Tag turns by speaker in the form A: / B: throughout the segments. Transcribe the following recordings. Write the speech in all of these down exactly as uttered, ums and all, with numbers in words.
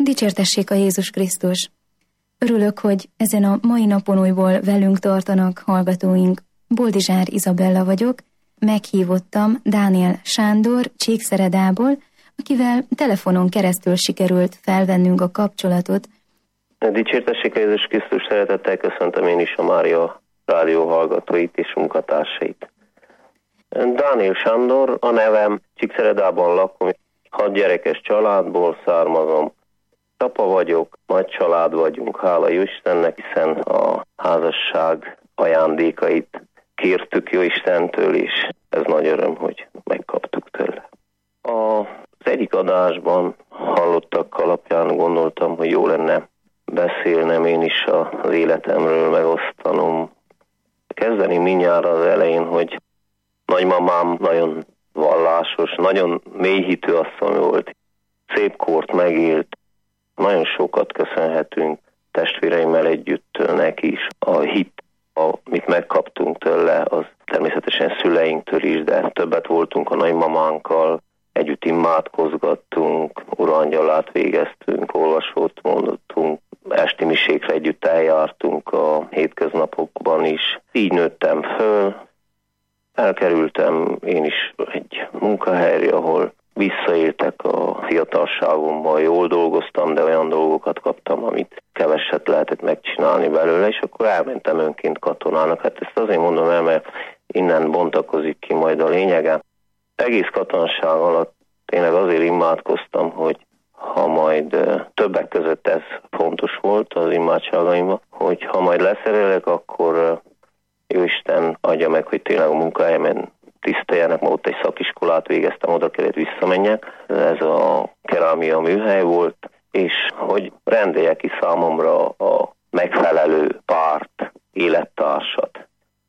A: Dicsértessék a Jézus Krisztus! Örülök, hogy ezen a mai napon újból velünk tartanak hallgatóink. Boldizsár Izabella vagyok, meghívottam Dániel Sándor Csíkszeredából, akivel telefonon keresztül sikerült felvennünk a kapcsolatot.
B: Dicsértessék a Jézus Krisztus, szeretettel köszöntöm én is a Mária rádió hallgatóit és munkatársait. Dániel Sándor a nevem, Csíkszeredában lakom, hat gyerekes családból származom. Apa vagyok, nagy család vagyunk, hála jó Istennek, hiszen a házasság ajándékait kértük jó Istentől, és ez nagy öröm, hogy megkaptuk tőle. Az egyik adásban hallottak alapján gondoltam, hogy jó lenne beszélnem én is az életemről, megosztanom. Kezdeni mindjárt az elején, hogy nagymamám nagyon vallásos, nagyon mélyhitű asszony volt, szép kort megélt, nagyon sokat köszönhetünk testvéreimmel együtt neki is. A hit, amit megkaptunk tőle, az természetesen szüleinktől is, de többet voltunk a nagymamánkkal, együtt imádkozgattunk, urangyalát végeztünk, olvasót mondottunk, esti misékre együtt eljártunk a hétköznapokban is. Így nőttem föl, elkerültem én is egy munkahelyre, ahol visszaéltek a fiatalságomban, jól dolgoztam, de olyan dolgokat kaptam, amit keveset lehetett megcsinálni belőle, és akkor elmentem önként katonának. Hát ezt azért mondom el, mert innen bontakozik ki majd a lényege. Egész katonság alatt tényleg azért imádkoztam, hogy ha majd többek között ez fontos volt az imádságaimban, hogy ha majd leszerelek, akkor Jóisten adja meg, hogy tényleg a munkahelyemen tiszteljenek, ma ott egy szakiskolát végeztem, oda kellett visszamenjek. Ez a kerámia műhely volt, és hogy rendelje ki számomra a megfelelő párt, élettársat.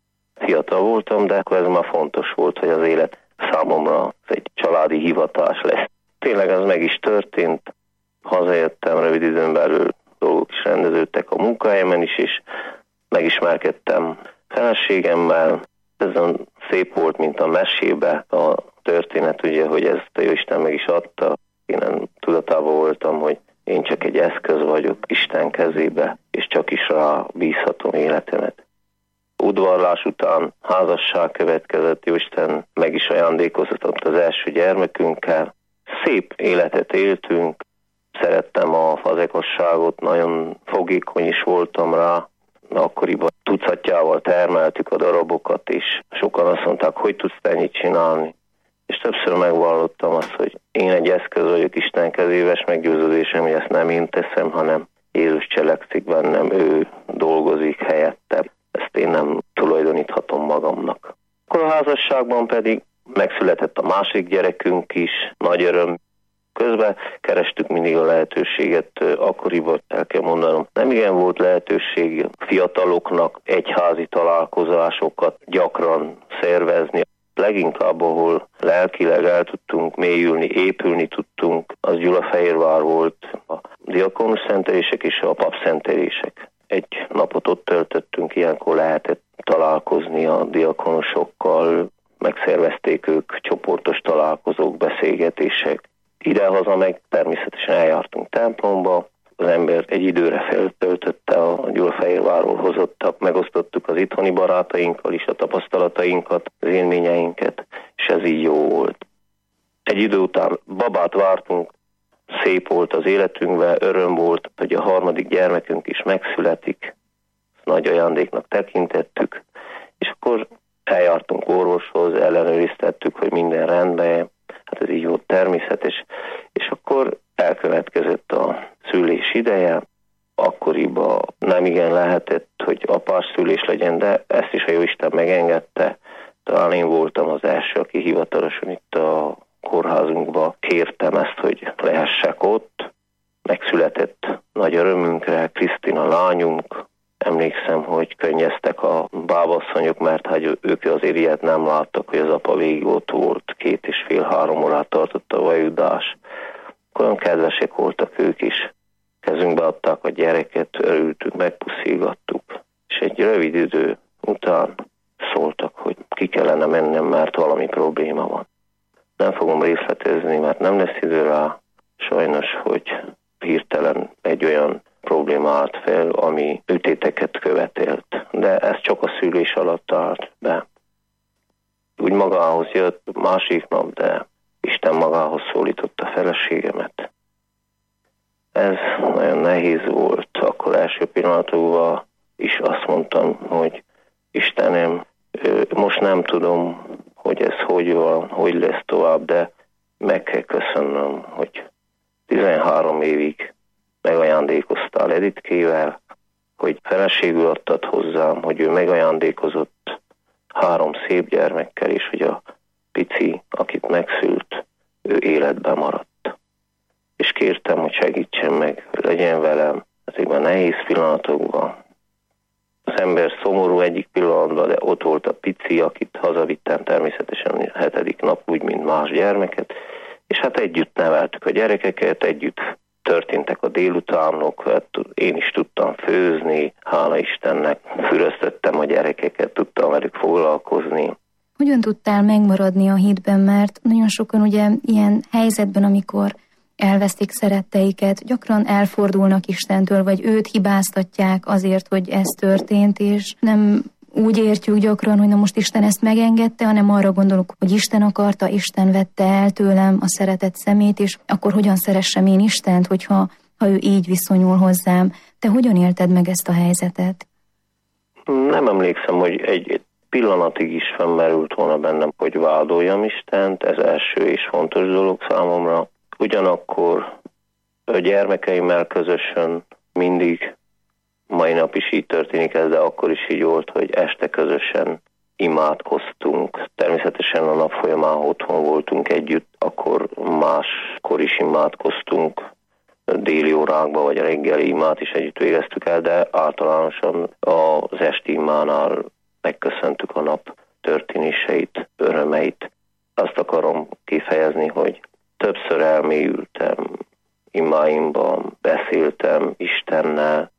B: Fiatal voltam, de ez már fontos volt, hogy az élet számomra egy családi hivatás lesz. Tényleg ez meg is történt. Hazajöttem, rövid időn belül dolgok is rendeződtek a munkahelyemen is, és megismerkedtem feleségemmel. Ez szép volt, mint a mesébe a történet, ugye, hogy ezt a Jóisten meg is adta. Én tudatában voltam, hogy én csak egy eszköz vagyok Isten kezébe, és csak is rá bízhatom életemet. Udvarlás után házasság következett, Jóisten meg is ajándékoztatott az első gyermekünkkel. Szép életet éltünk, szerettem a fazekosságot, nagyon fogékony is voltam rá. Akkoriban tucatjával termeltük a darabokat, és sokan azt mondták, hogy tudsz te ennyit csinálni. És többször megvallottam azt, hogy én egy eszköz vagyok Isten kezébe, és meggyőződésem, hogy ezt nem én teszem, hanem Jézus cselekszik bennem, ő dolgozik helyettem. Ezt én nem tulajdoníthatom magamnak. Akkor a házasságban pedig megszületett a másik gyerekünk is, nagy öröm. Közben kerestük mindig a lehetőséget, akkoriban el kell mondanom, nem igen volt lehetőség fiataloknak egyházi találkozásokat gyakran szervezni. Leginkább, ahol lelkileg el tudtunk mélyülni, épülni tudtunk, az Gyulafehérvár volt, a diakonus szentelések és a papszentelések. Egy napot ott töltöttünk, ilyenkor lehetett találkozni a diakonusokkal, megszervezték ők csoportos találkozók, beszélgetések. Idehaza meg természetesen eljártunk templomba, az ember egy időre feltöltötte a Gyulafehérvárról hozottak, megosztottuk az itthoni barátainkkal is a tapasztalatainkat, az élményeinket, és ez így jó volt. Egy idő után babát vártunk, szép volt az életünkben, öröm volt, hogy a harmadik gyermekünk is megszületik, nagy ajándéknak tekintettük, és akkor eljártunk orvoshoz, ellenőriztettük, hogy minden rendben, hát ez így volt természetes, és akkor elkövetkezett a szülés ideje. Akkoriban nem igen lehetett, hogy apás szülés legyen, de ezt is a Jóisten megengedte. Talán én voltam az első, aki hivatalosan itt a kórházunkba kértem ezt, hogy lehessek ott. Megszületett nagy örömünkre Krisztina lányunk. Emlékszem, hogy könnyeztek a bábasszonyok, mert hogy ők azért ilyet nem láttak, hogy az apa végig ott volt, két és fél-három órát tartott a vajudás. Olyan kedvesek voltak ők is. Kezünkbe adták a gyereket, örültük, megpuszilgattuk. És egy rövid idő után szóltak, hogy ki kellene mennem, mert valami probléma van. Nem fogom részletezni, mert nem lesz idő rá. Sajnos, hogy hirtelen ami ütéteket követélt, de ez csak a szülés alatt állt be. Úgy magához jött másik nap, de Isten magához szólította a feleségemet. Ez nagyon nehéz volt, akkor első pillanatokban is azt mondtam, hogy Istenem, most nem tudom, hogy ez hogy van, hogy lesz tovább, de meg kell köszönnöm, hogy tizenhárom évig megajándékoztál Editkével, hogy feleségül adtad hozzám, hogy ő megajándékozott három szép gyermekkel, és hogy a pici, akit megszült, ő életben maradt. És kértem, hogy segítsen meg, hogy legyen velem ezekben nehéz pillanatokban. Az ember szomorú egyik pillanatban, de ott volt a pici, akit hazavittem természetesen a hetedik nap, úgy, mint más gyermeket, és hát együtt neveltük a gyerekeket, együtt történtek a délutánok, hát én is tudtam főzni, hála Istennek, füröztettem a gyerekeket, tudtam velük foglalkozni.
A: Hogyan tudtál megmaradni a hitben, mert nagyon sokan ugye ilyen helyzetben, amikor elvesztik szeretteiket, gyakran elfordulnak Istentől, vagy őt hibáztatják azért, hogy ez történt, és nem úgy értjük gyakran, hogy na most Isten ezt megengedte, hanem arra gondolok, hogy Isten akarta, Isten vette el tőlem a szeretett szemét, és akkor hogyan szeressem én Istent, hogyha ha ő így viszonyul hozzám. Te hogyan élted meg ezt a helyzetet?
B: Nem emlékszem, hogy egy pillanatig is fennmerült volna bennem, hogy vádoljam Istent, ez első és fontos dolog számomra. Ugyanakkor a gyermekeimmel közösen mindig, mai nap is így történik ez, de akkor is így volt, hogy este közösen imádkoztunk. Természetesen a nap folyamán otthon voltunk együtt, akkor máskor is imádkoztunk, déli órákban vagy a reggeli imát is együtt végeztük el, de általánosan az esti imánál megköszöntük a nap történéseit, örömeit. Azt akarom kifejezni, hogy többször elmélyültem imáimban, beszéltem Istennel,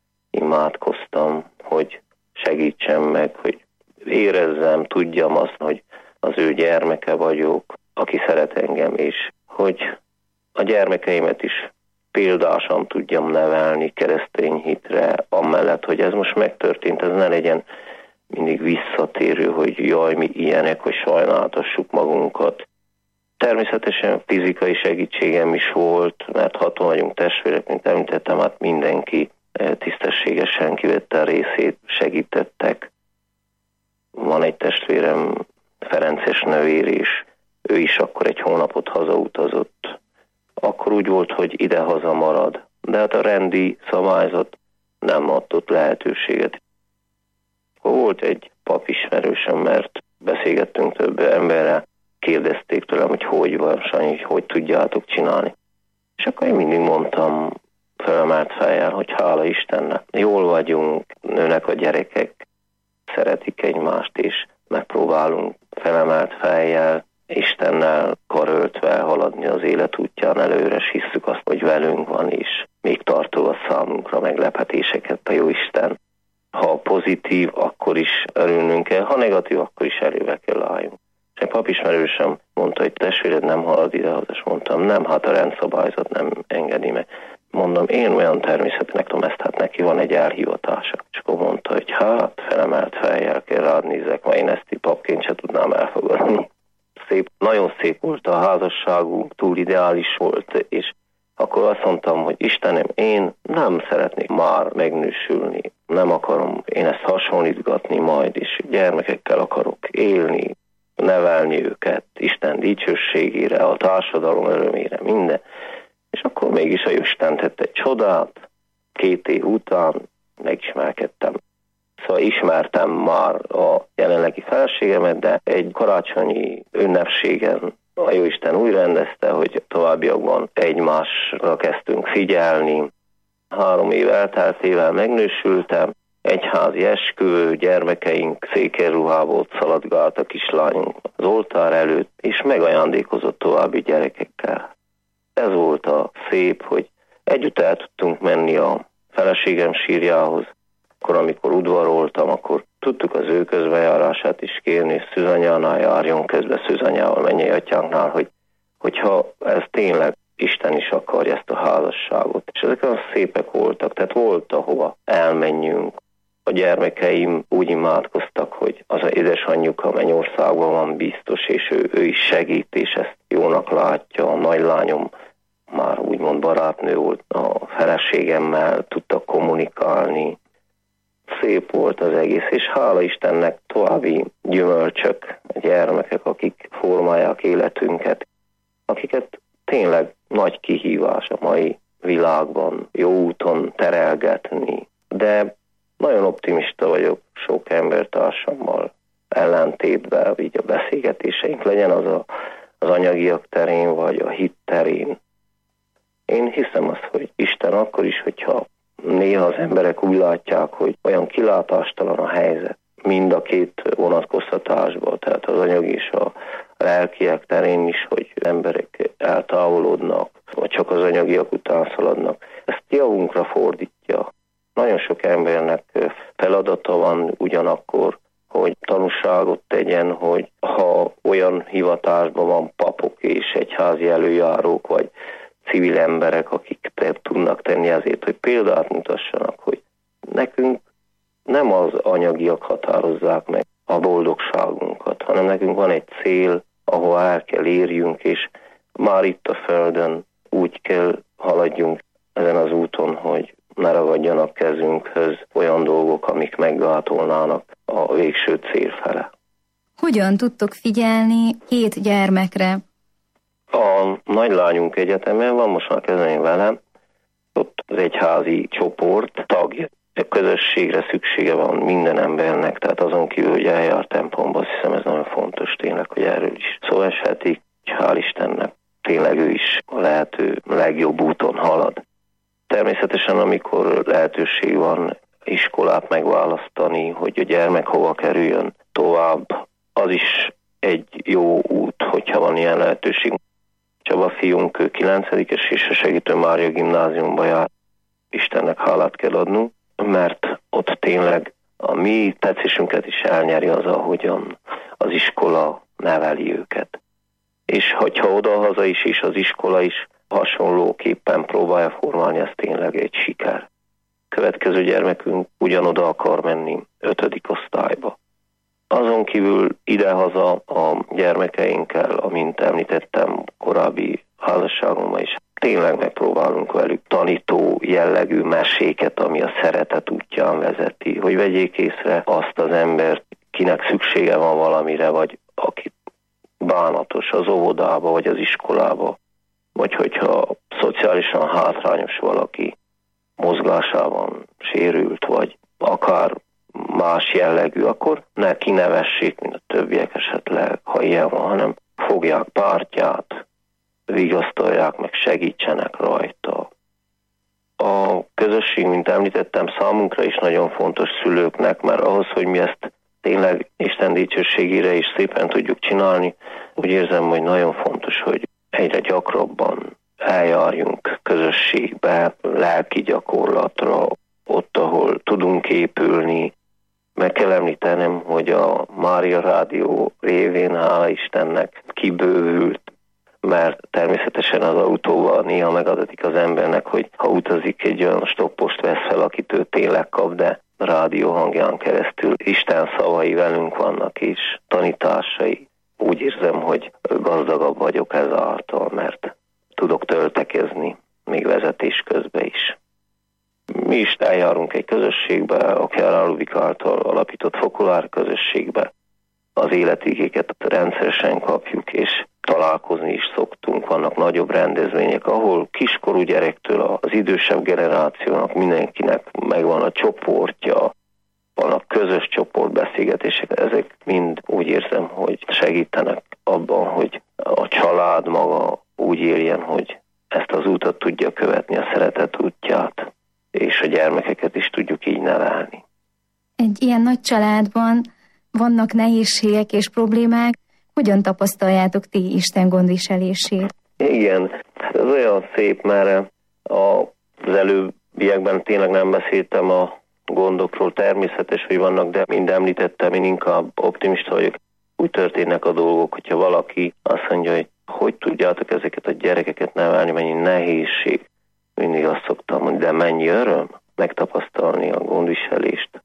B: imádkoztam, hogy segítsen meg, hogy érezzem, tudjam azt, hogy az ő gyermeke vagyok, aki szeret engem, és hogy a gyermekeimet is példásan tudjam nevelni keresztény hitre, amellett, hogy ez most megtörtént, ez ne legyen mindig visszatérő, hogy jaj, mi ilyenek, hogy sajnáltassuk magunkat. Természetesen fizikai segítségem is volt, mert haton vagyunk testvérek, mint említettem, hát mindenki tisztességesen kivette a részét, segítettek. Van egy testvérem, Ferences nővér is, ő is akkor egy hónapot hazautazott. Akkor úgy volt, hogy ide-haza marad, de hát a rendi szabályzat nem adott lehetőséget. Volt egy papismerősöm, mert beszélgettünk több emberrel, kérdezték tőlem, hogy hogy van, Sanyi, hogy tudjátok csinálni. És akkor én mindig mondtam felemelt fejjel, hogy hála Istennek, jól vagyunk, nőnek a gyerekek, szeretik egymást, és megpróbálunk felemelt fejjel, Istennel karöltve haladni az élet útján előre, és hisszük azt, hogy velünk van, és még tartogat számunkra meglepetéseket a Jóisten. Ha pozitív, akkor is örülnünk kell, ha negatív, akkor is elébe kell álljunk. És egy papismerősöm mondta, hogy testvéred nem halad idehaza, és mondtam, nem, hát a rendszabályzat nem engedi meg. Mondom, én olyan természetnek tudom ezt, hát neki van egy elhivatása. És akkor mondta, hogy hát felemelt fejjel kell rád nézzek, ma én ezt így papként se tudnám elfogadni. Szép, nagyon szép volt a házasságunk, túl ideális volt, és akkor azt mondtam, hogy Istenem, én nem szeretnék már megnősülni, nem akarom én ezt hasonlítgatni majd, és gyermekekkel akarok élni, nevelni őket, Isten dicsőségére, a társadalom örömére, minden. És akkor mégis a Isten tett egy csodát, két év után megismerkedtem. Szóval ismertem már a jelenlegi feleségemet, de egy karácsonyi ünnepségen a Jóisten úgy rendezte, hogy továbbiakban egymásra kezdtünk figyelni. Három év elteltével megnősültem, egyházi esküvő, gyermekeink székelruhából szaladgált a kislányunk az oltár előtt, és megajándékozott további gyerekekkel. Ez volt a szép, hogy együtt el tudtunk menni a feleségem sírjához. Akkor, amikor udvaroltam, akkor tudtuk az ő közbejárását is kérni, és Szűzanyánál járjon közbe Szűzanyával, mennyei atyánknál, hogy hogyha ez tényleg Isten is akarja ezt a házasságot. És ezek olyan szépek voltak, tehát volt, ahova elmenjünk. A gyermekeim úgy imádkoztak, hogy az az édesanyjuk a mennyországban van biztos, és ő, ő is segít, és ezt jónak látja. A nagylányom már úgymond barátnő volt, a feleségemmel tudtak kommunikálni. Szép volt az egész, és hála Istennek további gyümölcsök, a gyermekek, akik formálják életünket, akiket tényleg nagy kihívás a mai világban jó úton terelgetni. De nagyon optimista vagyok sok embertársammal ellentétben, így a beszélgetéseink, legyen az a, az anyagiak terén, vagy a hit terén. Én hiszem azt, hogy Isten akkor is, hogyha néha az emberek úgy látják, hogy olyan kilátástalan a helyzet, mind a két vonatkoztatásban, tehát az anyagi és a lelkiek terén is, hogy emberek eltávolodnak, vagy csak az anyagiak után szaladnak. Ezt javunkra fordítja. Nagyon sok embernek feladata van ugyanakkor, hogy tanúságot tegyen, hogy ha olyan hivatásban van papok és egyházi előjárók, vagy civil emberek, akik tudnak tenni azért, hogy példát mutassanak, hogy nekünk nem az anyagiak határozzák meg a boldogságunkat, hanem nekünk van egy cél, ahol el kell érjünk, és már itt a Földön úgy kell haladjunk ezen az úton, hogy ne ragadjanak kezünkhöz olyan dolgok, amik meggátolnának a végső cél fele.
A: Hogyan tudtok figyelni két gyermekre?
B: A nagylányunk egyetemen van, most már kezdeném velem, ott az egyházi csoport tagja. A közösségre szüksége van minden embernek, tehát azon kívül, hogy eljár templomba, azt hiszem ez nagyon fontos tényleg, hogy erről is szó eshetik. Hál' Istennek, tényleg ő is a lehető legjobb úton halad. Természetesen, amikor lehetőség van iskolát megválasztani, hogy a gyermek hova kerüljön tovább, az is egy jó út, hogyha van ilyen lehetőség. Csaba fiunk, ő kilencedikes és a Segítő Mária gimnáziumba jár. Istennek hálát kell adnunk, mert ott tényleg a mi tetszésünket is elnyeri az, ahogyan az iskola neveli őket. És hogyha oda-haza is, és az iskola is hasonlóképpen próbálja formálni, ez tényleg egy siker. Következő gyermekünk ugyanoda akar menni, ötödik osztályba. Azon kívül idehaza a gyermekeinkkel, amint említettem korábbi házasságomban is, tényleg megpróbálunk velük tanító jellegű meséket, ami a szeretet útján vezeti, hogy vegyék észre azt az embert, kinek szüksége van valamire, vagy aki bánatos az óvodába, vagy az iskolába, vagy hogyha szociálisan hátrányos valaki mozgásában sérült, vagy akár más jellegű, akkor ne kinevessék, mint a többiek esetleg, ha ilyen van, hanem fogják pártját, vigasztalják meg, segítsenek rajta. A közösség, mint említettem, számunkra is nagyon fontos szülőknek, mert ahhoz, hogy mi ezt tényleg Isten dicsőségére is szépen tudjuk csinálni, úgy érzem, hogy nagyon fontos, hogy egyre gyakrabban eljárjunk közösségbe, lelki gyakorlatra, ott, ahol tudunk épülni. Meg kell említenem, hogy a Mária Rádió révén, hála Istennek, kibővült, mert természetesen az autóval néha megadatik az embernek, hogy ha utazik, egy olyan stoppost vesz fel, akit ő tényleg kap, de a rádió hangján keresztül Isten szavai velünk vannak, és tanításai. Úgy érzem, hogy gazdagabb vagyok ezáltal, mert tudok töltekezni, még vezetés közben is. Mi is eljárunk egy közösségbe, a Kjárán Ludvig által alapított Fokolár közösségbe. Az életigéket rendszeresen kapjuk, és találkozni is szoktunk. Vannak nagyobb rendezvények, ahol kiskorú gyerektől az idősebb generációnak mindenkinek megvan a csoportja, vannak közös csoportbeszélgetések. Ezek mind úgy érzem, hogy segítenek abban, hogy a család maga úgy éljen, hogy ezt az útat tudja követni, a szeretet útját, és a gyermekeket is tudjuk így nevelni.
A: Egy ilyen nagy családban vannak nehézségek és problémák. Hogyan tapasztaljátok ti Isten gondviselését?
B: Igen, hát ez olyan szép, mert az előbbiekben tényleg nem beszéltem a gondokról, természetes, hogy vannak, de mind említettem, én inkább optimista vagyok. Úgy történnek a dolgok, hogyha valaki azt mondja, hogy hogy tudjátok ezeket a gyerekeket nevelni, mennyi nehézség. Mindig azt szoktam mondani, de mennyi öröm megtapasztalni a gondviselést.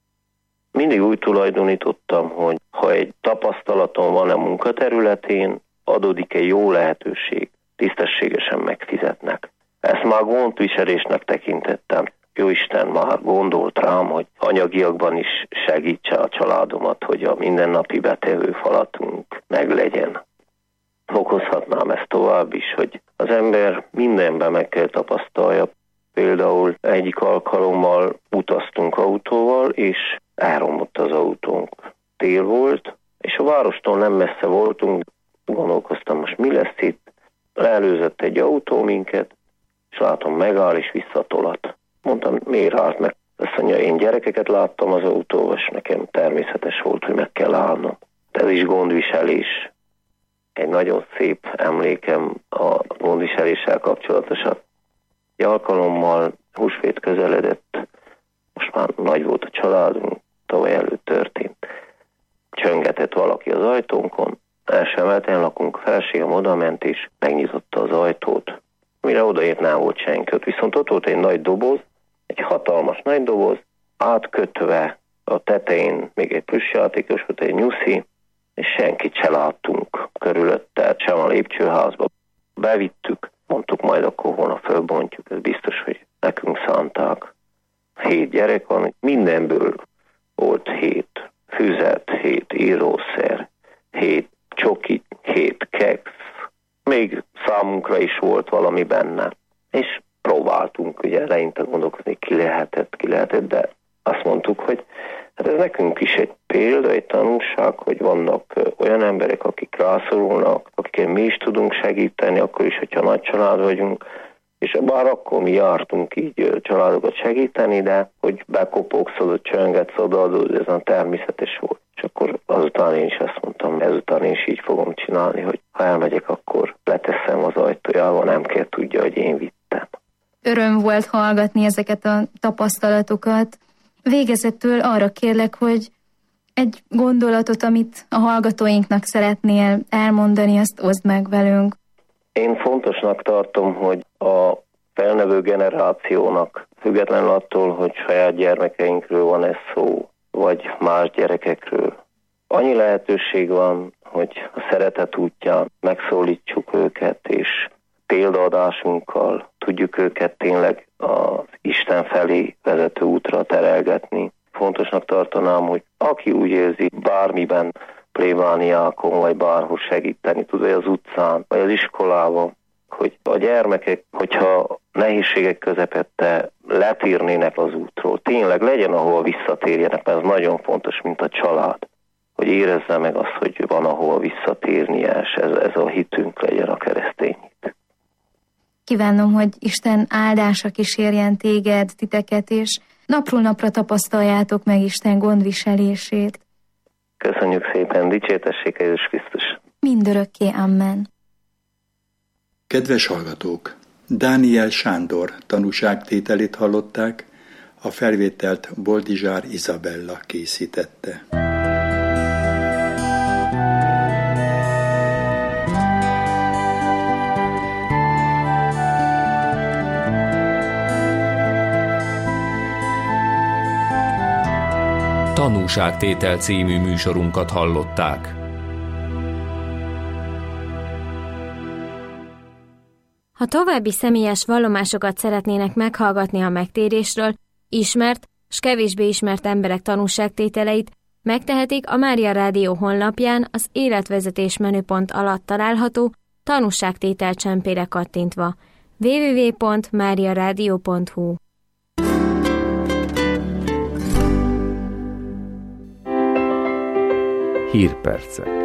B: Mindig úgy tulajdonítottam, hogy ha egy tapasztalatom van a munkaterületén, adódik egy jó lehetőség, tisztességesen megfizetnek. Ezt már gondviselésnek tekintettem. Jóisten már gondolt rám, hogy anyagiakban is segítse a családomat, hogy a mindennapi betevő falatunk meglegyen. Fokozhatnám ezt tovább is, hogy az ember mindenben meg kell tapasztalja. Például egyik alkalommal utaztunk autóval, és elromlott az autónk. Tél volt, és a várostól nem messze voltunk. Gondolkoztam, most mi lesz itt. Leelőzött egy autó minket, és látom, megáll és visszatolat. Mondtam, miért állt meg? Azt mondja, én gyerekeket láttam az autóval, és nekem természetes volt, hogy meg kell állnom. Ez is gondviselés. Egy nagyon szép emlékem a gondviseléssel kapcsolatosan. Egy alkalommal húsvét közeledett, most már nagy volt a családunk, tavaly előtt történt. Csöngetett valaki az ajtónkon, első emeleten lakunk, felségem oda ment és megnyitotta az ajtót. Mire odaért, nem volt senki. Viszont ott volt egy nagy doboz, egy hatalmas nagy doboz, átkötve a tetején még egy plüssjátékos volt, egy nyuszi, és senkit se láttunk körülötte, sem a lépcsőházba. Bevittük, mondtuk, majd akkor holnap fölbontjuk, ez biztos, hogy nekünk szánták. Hét gyerek van, mindenből volt hét füzet, hét írószer, hét csoki, hét keksz, még számunkra is volt valami benne. És próbáltunk ugye eleinte gondolkozni, ki lehetett, ki lehetett, de azt mondtuk, hogy hát ez nekünk is egy példa, egy tanulság, hogy vannak olyan emberek, akik rászorulnak, akiket mi is tudunk segíteni, akkor is, hogyha nagy család vagyunk, és bár akkor mi jártunk így családokat segíteni, de hogy bekopogszodott, csönget, odaadod, ez a természetes volt. És akkor azután én is azt mondtam, ezután én is így fogom csinálni, hogy ha elmegyek, akkor leteszem az ajtójával, nem kell tudja, hogy én vittem.
A: Öröm volt hallgatni ezeket a tapasztalatokat. Végezetül arra kérlek, hogy egy gondolatot, amit a hallgatóinknak szeretnél elmondani, azt oszd meg velünk.
B: Én fontosnak tartom, hogy a felnövő generációnak, függetlenül attól, hogy saját gyermekeinkről van ez szó, vagy más gyerekekről, annyi lehetőség van, hogy a szeretet útján megszólítsuk őket, és példaadásunkkal tudjuk őket tényleg az Isten felé vezető útra terelgetni. Fontosnak tartanám, hogy aki úgy érzi, bármiben plébániákon, vagy bárhol segíteni tud, vagy az utcán, vagy az iskolában, hogy a gyermekek, hogyha nehézségek közepette letérnének az útról, tényleg legyen, ahol visszatérjenek, mert ez nagyon fontos, mint a család, hogy érezze meg azt, hogy van, ahol visszatérnie, és ez, ez a hitünk legyen a keresztény hit.
A: Kívánom, hogy Isten áldása kísérjen téged, titeket, és napról napra tapasztaljátok meg Isten gondviselését.
B: Köszönjük szépen, dicsértessék Jézus Krisztus.
A: Mindörökké, amen.
C: Kedves hallgatók! Dániel Sándor tanúságtételét hallották, a felvételt Boldizsár Izabella készítette.
D: Tanúságtétel című műsorunkat hallották.
E: Ha további személyes vallomásokat szeretnének meghallgatni a megtérésről, ismert s kevésbé ismert emberek tanúságtételeit, megtehetik a Mária Rádió honlapján az életvezetés menüpont alatt található tanúságtétel csempére kattintva. double-u double-u double-u pont mária rádió pont hu
F: Hírpercek.